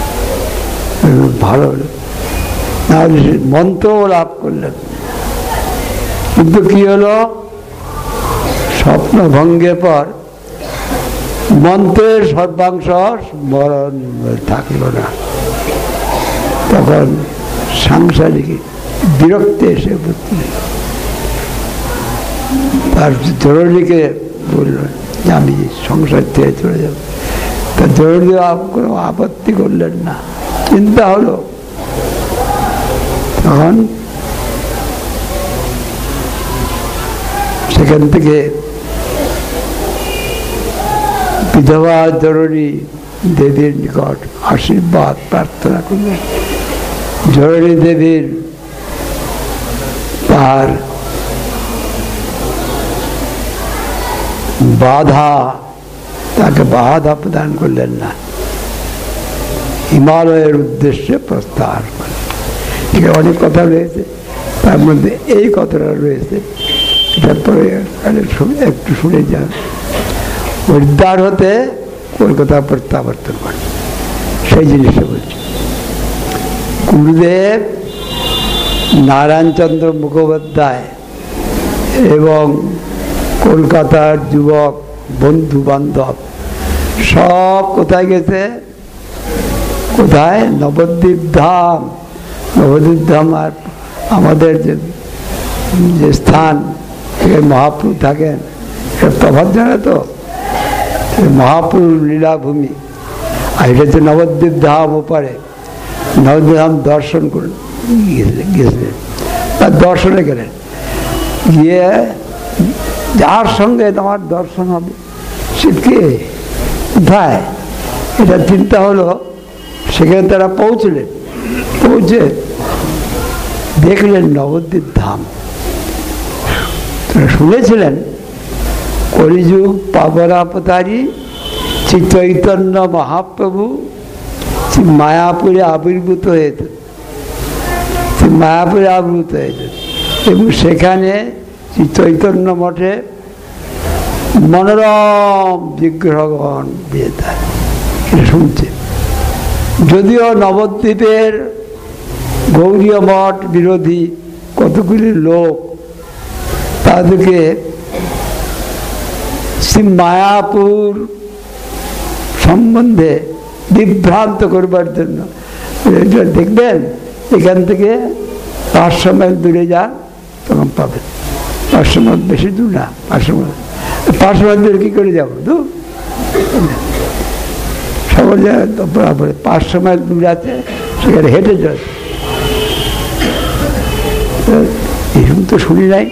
ভালো হলো। নারদ ঋষি মন্ত্র লাভ করলেন, কিন্তু কি হলো? স্বপ্ন ভঙ্গের পর মন্ত্রের সর্বাংশ স্মরণ থাকলো না। তখন সাংসারিক বিরক্তি এসে বুঝলেন। তার জরুরিকে বললেন যে আমি সংসার থেকে চলে যাব। তা জরুরি কোনো আপত্তি করলেন না। চিন্তা হলো, তখন সেখান থেকে বিধবা জরুরি দেবীর নিকট আশীর্বাদ প্রার্থনা করলেন। জরুরি দেবীর তার বাধা, তাকে বাধা প্রদান করলেন না। হিমালয়ের উদ্দেশ্যে প্রস্থান করলেন। ঠিক অনেক কথা রয়েছে, তার মধ্যে এই কথাটা রয়েছে, এটার পরে একটু শুনে যান। হরিদ্বার হতে কলকাতা প্রত্যাবর্তন করে, সেই জিনিসটা বলছি। গুরুদেব নারায়ণচন্দ্র মুখোপাধ্যায় এবং কলকাতার যুবক বন্ধু বান্ধব সব কোথায় গেছে? কোথায়? নবদ্বীপ ধাম। নবদ্বীপ ধাম আর আমাদের যে যে স্থান মহাপ্রভু থাকেন, তফাৎ জানে তো? মহাপ্রভুর লীলাভূমি, আর এটা হচ্ছে নবদ্বীপ ধাম। ওপারে নবদ্বীপ ধাম দর্শন করে গেছিলেন, তার দর্শনে গেলেন। গিয়ে যার সঙ্গে তোমার দর্শন হবে সে কে, কোথায়, এটা চিন্তা হলো। সেখানে তারা পৌঁছলেন। পৌঁছে দেখলেন নবদ্বীপ ধাম। তারা শুনেছিলেন কলিযুগ পাবনাবতারী শ্রী চৈতন্য মহাপ্রভু শ্রী মায়াপুরে আবির্ভূত হয়েছে, শ্রী মায়াপুরে আবির্ভূত হয়েছে এবং সেখানে শ্রী চৈতন্য মঠে মনোরম বিগ্রহগণ বিয়েতা শুনছে। যদিও নবদ্বীপের গৌরীয় মঠ বিরোধী কতগুলি লোক তাদেরকে শ্রী মায়াপুর সম্বন্ধে বিভ্রান্ত করবার জন্য দেখবেন, এখান থেকে পাঁচশো মাইল দূরে যান তখন পাবেন। পাঁচশো মাইল বেশি দূর না, পাঁচশো মাইল পাঁচশো মাইল দূরে কি করে যাবো? তো সকল জায়গায় বরাবরে পাঁচশো মাইল দূরে আছে, সেখানে হেঁটে যাচ্ছে। এরকম তো শুনি নাই।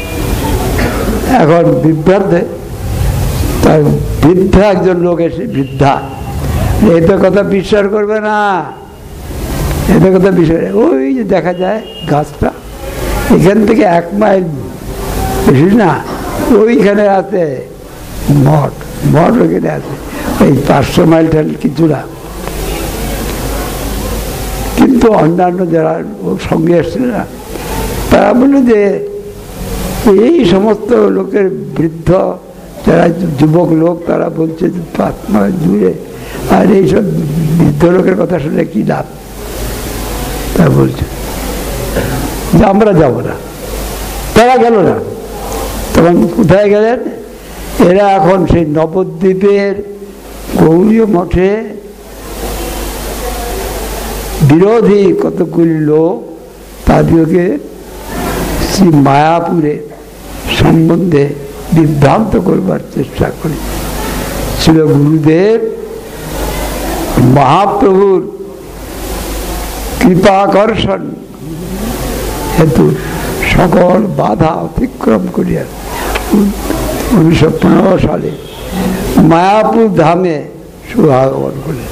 এখন বিভ্রান্তে তার বৃদ্ধা একজন লোক এসে, বৃদ্ধা, এদের কথা বিশ্বাস করবে না, এদের কথা বিশ্বাস, ওই যে দেখা যায় গাছটা এখান থেকে এক মাইল বেশি না, ওইখানে আছে মঠ, মঠ ওইখানে আছে, ওই পাঁচশো মাইল ঠাল কিছু না। কিন্তু অন্যান্য যারা ওর সঙ্গে এসছিল না, তারা বলল যে এই সমস্ত লোকের, বৃদ্ধ যারা যুবক লোক, তারা বলছে যে পাঁচ মাইল দূরে, আর এইসব বৃদ্ধ লোকের কথা শুনে কি লাভ? তারা বলছে যে আমরা যাব না। তারা গেল না। তখন কোথায় গেলেন? এরা এখন সেই নবদ্বীপের গৌরীয় মঠে বিরোধী কতগুলি লোক তাদেরকে শ্রী মায়াপুরে সম্বন্ধে বিভ্রান্ত করবার চেষ্টা করে। ছিল গুরুদেব মহাপ্রভুর কৃপাকর্ষণ হেতু সকল বাধা অতিক্রম করিয়া উনিশশো পনেরো সালে মায়াপুর ধামে শুভাগমন করলেন।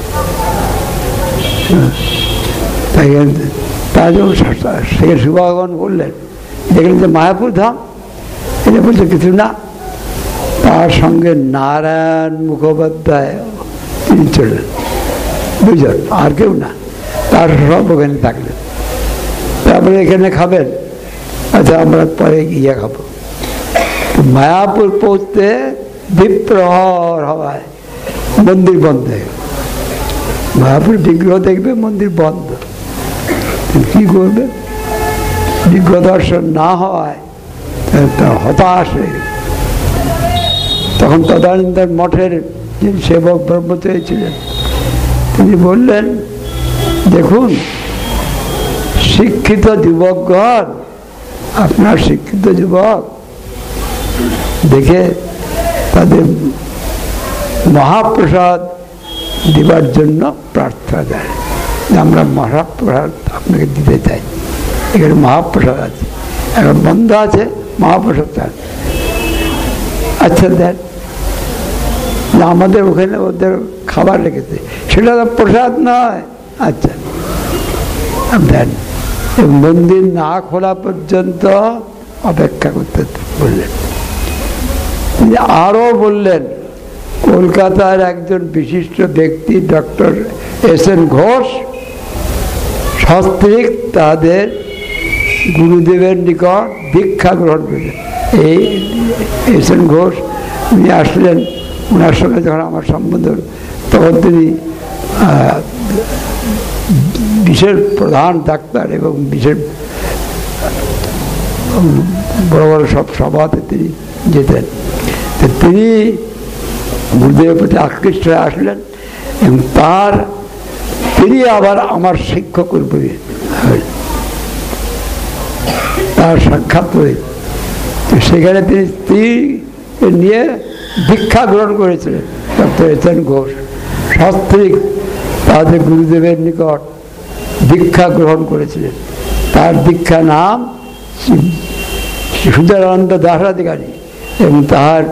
তাই যখন সেখানে শুভাগমন করলেন, দেখলেন যে মায়াপুর ধাম, এটা বলছে কিছু না। তার সঙ্গে নারায়ণ মুখোপাধ্যায় তিনি চললেন, দুজন, আর কেউ না। তার সব ওখানে থাকলেন। তারপরে এখানে খাবেন, আচ্ছা আমরা পরে গিয়ে খাবো। মায়াপুর পৌঁছতে দ্বীপ্রহর হওয়ায় মন্দির বন্ধ হয়ে গেল। মায়াপুর বিগ্রহ দেখবে, মন্দির বন্ধ, কি করবে? বিগ্রহ দর্শন না হওয়ায় হতাশ হয়ে গেল। তখন তদানীন্তন মঠের যে সেবক ব্রহ্মচারী ছিলেন, তিনি বললেন, দেখুন শিক্ষিত যুবকগণ, আপনার শিক্ষিত যুবক দেখে তাদের মহাপ্রসাদ দেবার জন্য প্রার্থনা দেয়, আমরা মহাপ্রসাদ আপনাকে দিতে চাই, এখানে মহাপ্রসাদ আছে, এখন বন্ধ আছে, মহাপ্রসাদ চান। আচ্ছা দেন। আমাদের ওখানে ওদের খাবার রেখেছে, সেটা তো প্রসাদ নয়। আচ্ছা দেন। মন্দির না খোলা পর্যন্ত অপেক্ষা করতে বললেন। আরো বললেন, কলকাতার একজন বিশিষ্ট ব্যক্তি ডক্টর এস এন ঘোষ সস্ত্রীক তাদের গুরুদেবের নিকট দীক্ষা গ্রহণ করলেন। এই এস এন ঘোষ উনি আসলেন, ওনার সঙ্গে যখন আমার সম্বন্ধ, তখন তিনি বিশেষ প্রধান ডাক্তার এবং বিশেষ বড় বড় সব সভাতে তিনি যেতেন। তো তিনি গুরুদেবের প্রতি আকৃষ্ট হয়ে আসলেন এবং তার তিনি আবার আমার শিক্ষক রূপে তার সাক্ষাৎ হয়ে, সেখানে তিনি স্ত্রী নিয়ে দীক্ষা গ্রহণ করেছিলেন। ডক্টর এস এন ঘোষ সস্ত্রীক তাদের গুরুদেবের নিকট দীক্ষা গ্রহণ করেছিলেন। তার দীক্ষা নাম সুন্দরানন্দ দাসাধিকারী এবং তাহার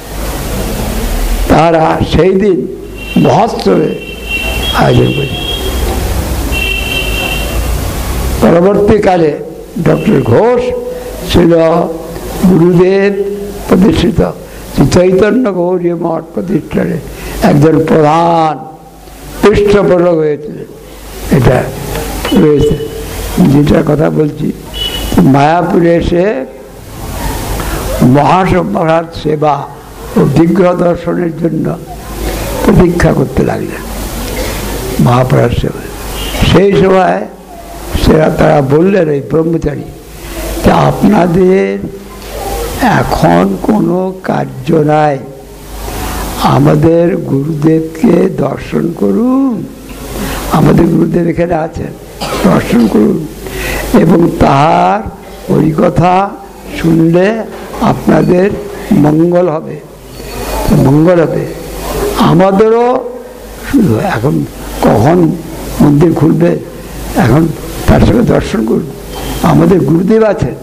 তারা সেই দিন মহোৎসবে আয়োজন করেছে। পরবর্তীকালে ডক্টর ঘোষ ছিল গুরুদেব প্রতিষ্ঠিত চৈতন্য গৌরী মঠ প্রতিষ্ঠানে একজন প্রধান পৃষ্ঠপোষক হয়েছিলেন। এটা রয়েছে, যেটা কথা বলছি, মায়াপুরে এসে মহাসম্রাট সেবা ও বিগ্রহ দর্শনের জন্য প্রতীক্ষা করতে লাগলেন মহাপ্রসাদ সেবা। সেই সময় সেরা তারা বললেন, এই ব্রহ্মচারী, যে আপনাদের এখন কোনো কার্য নাই, আমাদের গুরুদেবকে দর্শন করুন, আমাদের গুরুদেব এখানে আছেন, দর্শন করুন এবং তাহার হরিকথা শুনলে আপনাদের মঙ্গল হবে, মঙ্গল হবে। আমাদেরও শুধু এখন কখন মন্দির খুলবে, এখন তার সঙ্গে দর্শন করুন। আমাদের গুরুদেব আছেন,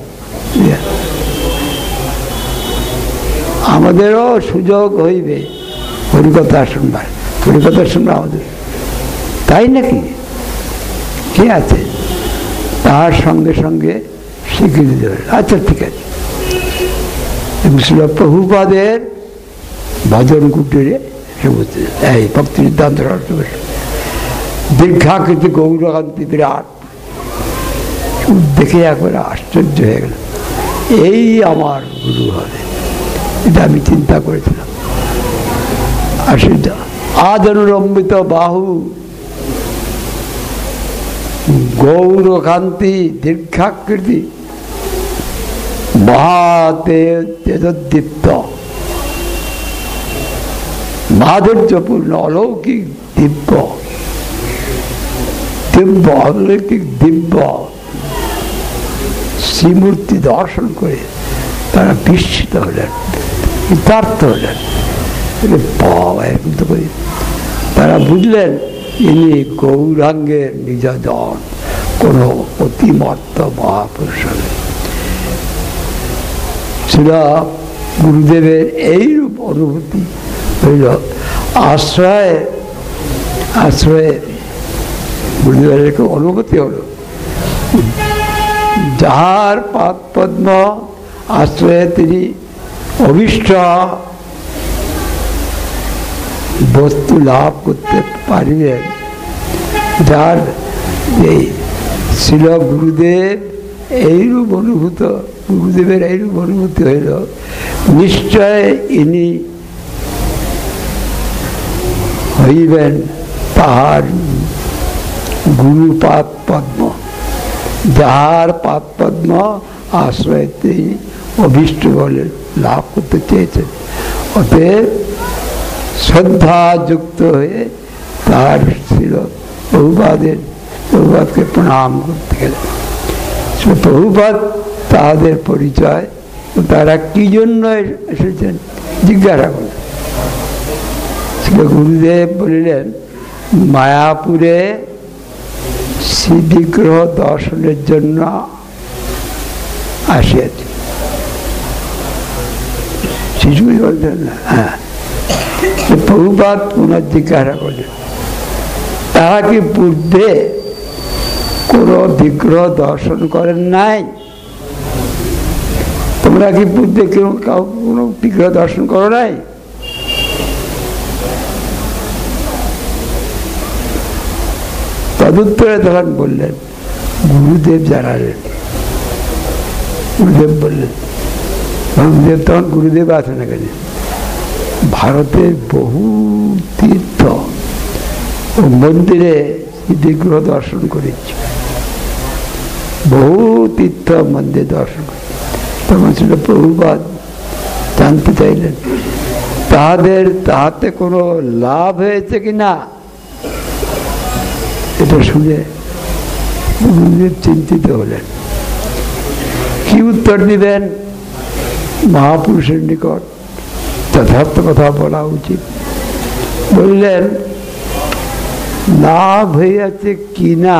আমাদেরও সুযোগ হইবে হরিকথা শুনবার, হরিকথা শুনবে আমাদের, তাই নাকি? কে আছে? তার সঙ্গে সঙ্গে স্বীকৃতি দেবেন, আচ্ছা ঠিক আছে। প্রভুপাদের ভজন কুটিরে এই ভক্তি সিদ্ধান্ত দীর্ঘাকৃতি গৌরকান্তি বিরাট, দেখে একবারে আশ্চর্য হয়ে গেল, এই আমার গুরু হবে, এটা আমি চিন্তা করেছিলাম। আশীর্বাদ আদনুরম্বিত বাহু গৌরকান্তি দীর্ঘাকৃতি মহাতেজদীপ্ত মাধুর্যপূর্ণ অলৌকিক দিব্য দিব্য অলৌকিক দিব্য শ্রীমূর্তি দর্শন করে তারা বিস্মিত হলেন, কৃতার্থ হলেন। তারা বুঝলেন ইনি গৌরাঙ্গের নিজজন, কোন অতিমত্ত মহাপুরুষ হলেন। সেটা গুরুদেবের এইরূপ অনুভূতি হইল। আশ্রয়ে আশ্রয়ে গুরুদেবের অনুভূতি হল, যাহার পাদ পদ্ম আশ্রয়ে তিনি অভীষ্ট বস্তু লাভ করতে পারিবেন, যার এই ছিল গুরুদেব এইরূপ অনুভূত, গুরুদেবের এইরূপ অনুভূতি হইল, নিশ্চয় ইনি হইবেন তাহার গুরুপাদ পদ্ম, যাহার পাদ পদ্ম আশ্রয় তিনি অভীষ্ট বলে লাভ করতে চেয়েছেন। অতএব শ্রদ্ধাযুক্ত হয়ে তার ছিল প্রভুপাদের প্রভুপাদকে প্রণাম করতে গেলেন। প্রভুপাদ তাহাদের পরিচয়, তারা কি জন্য এসেছেন জিজ্ঞাসা করলেন। গুরুদেব বলিলেন, মায়াপুরে শ্রীবিগ্রহ দর্শনের জন্য আসিয়াছি। শিশুই বলছেন না, হ্যাঁ। প্রভুপাদ পুনঃ জিজ্ঞাসা করলেন, তারা কি পূর্বে কোন বিগ্রহ দর্শন করেন নাই? তোমরা কি পূর্বে কেউ কোন বিগ্রহ দর্শন করো নাই? তদুত্তরে তখন বললেন, গুরুদেব জানালেন। গুরুদেব বললেন, গুরুদেব তখন গুরুদেব আছেন এখানে, ভারতের বহু তীর্থ ও মন্দিরে বিগ্রহ দর্শন করেছি, বহু তীর্থ মন্দির দর্শন করে। তখন ছিল প্রভুপাদ জানতে চাইলেন, তাহাদের তাহাতে কোনো লাভ হয়েছে কিনা। এটা শুনে গুরুদেব চিন্তিত হলেন, কি উত্তর দিবেন মহাপুরুষের নিকট, যথার্থ কথা বলা উচিত। বললেন, লাভ হইয়াছে কি না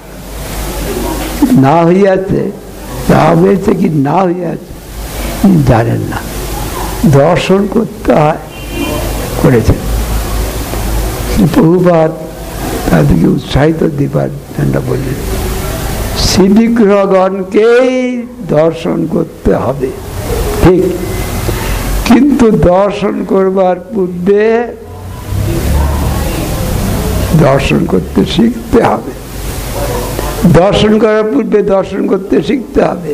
না হইয়াছে লাভ হয়েছে কি না হইয়াছে জানেন না, দর্শন করতে হয় করেছেন। প্রভুপাদ তাদেরকে উৎসাহিত দিবার জন্য বললেন, শ্রীবিগ্রহগণকেই দর্শন করতে হবে, ঠিক, কিন্তু দর্শন করবার পূর্বে দর্শন করতে শিখতে হবে, দর্শন করার পূর্বে দর্শন করতে শিখতে হবে।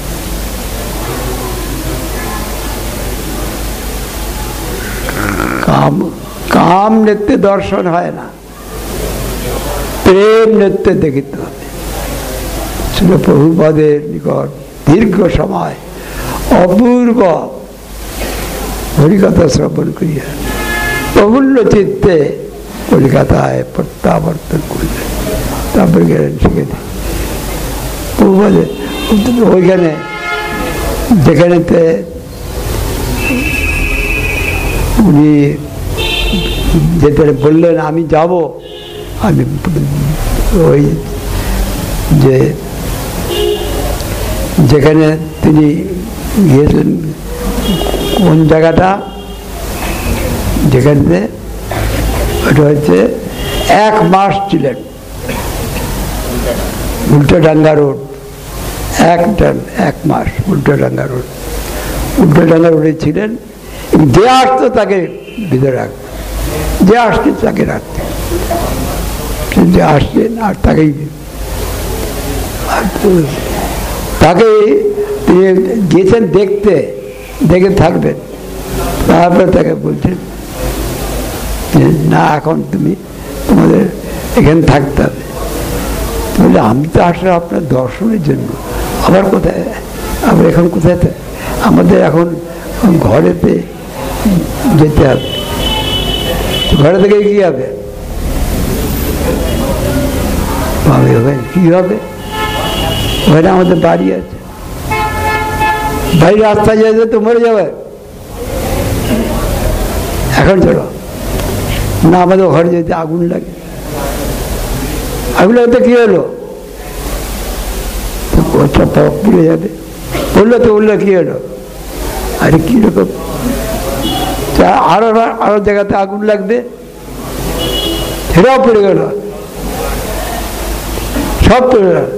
কাম কাম নেত্রে দর্শন হয় না, প্রেম নেত্রে দেখিতে হবে। ছিল প্রভুপাদের নিকট দীর্ঘ সময় অপূর্ব হরিকথা শ্রবণ করিয়া প্রফুল্ল চিত্তে কলিকাতায় প্রত্যাবর্তন করলেন। তারপরে গেলেন সেখানে প্রভুপাদের ওইখানে যেখানেতে উনি যেতে বললেন আমি যাব, আমি ওই যে যেখানে তিনি গিয়েছেন কোন জায়গাটা, যেখানে ওটা হচ্ছে এক মাস ছিলেন উল্টোডাঙ্গা রোড, এক এক মাস উল্টোডাঙ্গা রোড উল্টোডাঙ্গা রোডে ছিলেন। যে আসতো তাকে ভিতরে রাখত, যে আসছে তাকে রাখতে, যে আসছেন আর তাকেই তাকে তিনি গেছেন দেখতে, দেখে থাকবেন। তারপরে তাকে বলছেন না এখন তুমি তোমাদের এখানে থাকতে হবে। বলে আমি তো আসলে আপনার দর্শনের জন্য, আবার কোথায়, আবার এখন কোথায়, আমাদের এখন ঘরেতে যেতে হবে। ঘরে থেকে কি হবে, কি হবে, ওখানে আমাদের বাড়ি আছে, বাড়ির রাস্তায় যেতে তো মরে যাবে, এখন চলো না, আমাদের ঘরে যেতে আগুন লাগে, আগুন লাগতে কি হলো, পুড়ে যাবে, বললো তো বললো কি হলো, আরে কিরকম আরো আরো জায়গাতে আগুন লাগবে, সেটাও পড়ে গেল, সব পড়ে গেল।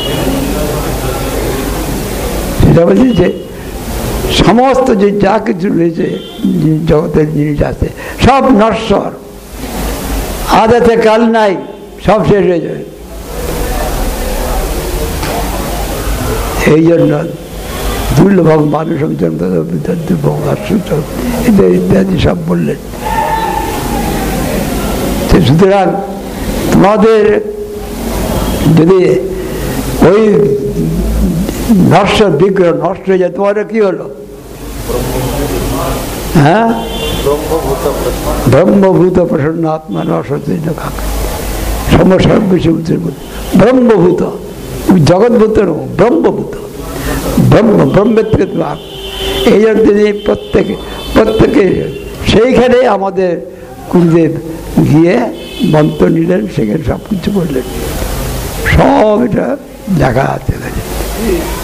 সেটা বলছি যে সমস্ত যে যা কিছু রয়েছে জগতের জিনিস আছে সব নশ্বর, আজ আছে কাল নাই, সব শেষ হয়ে যাবে। এই জন্য দুর্লভ মানুষ ইত্যাদি সব বললেন। সুতরাং তোমাদের যদি ওই নশ্বর বিগ্রহ নষ্ট হয়ে যায়, তোমাদের কি হলো, হ্যাঁ ব্রহ্মভূত প্রসন্ন আত্মা নশ্বর সমসর্বভূতের মধ্যে ব্রহ্মভূত, জগৎভূত নয়, ব্রহ্মভূত, ব্রহ্ম ব্রহ্মের থেকে লাভ। এই জন্য তিনি প্রত্যেকে প্রত্যেকে সেইখানে আমাদের গুরুদেব গিয়ে মন্ত্র নিলেন, সেখানে সব কিছু করলেন, সব এটা লেখা আছে।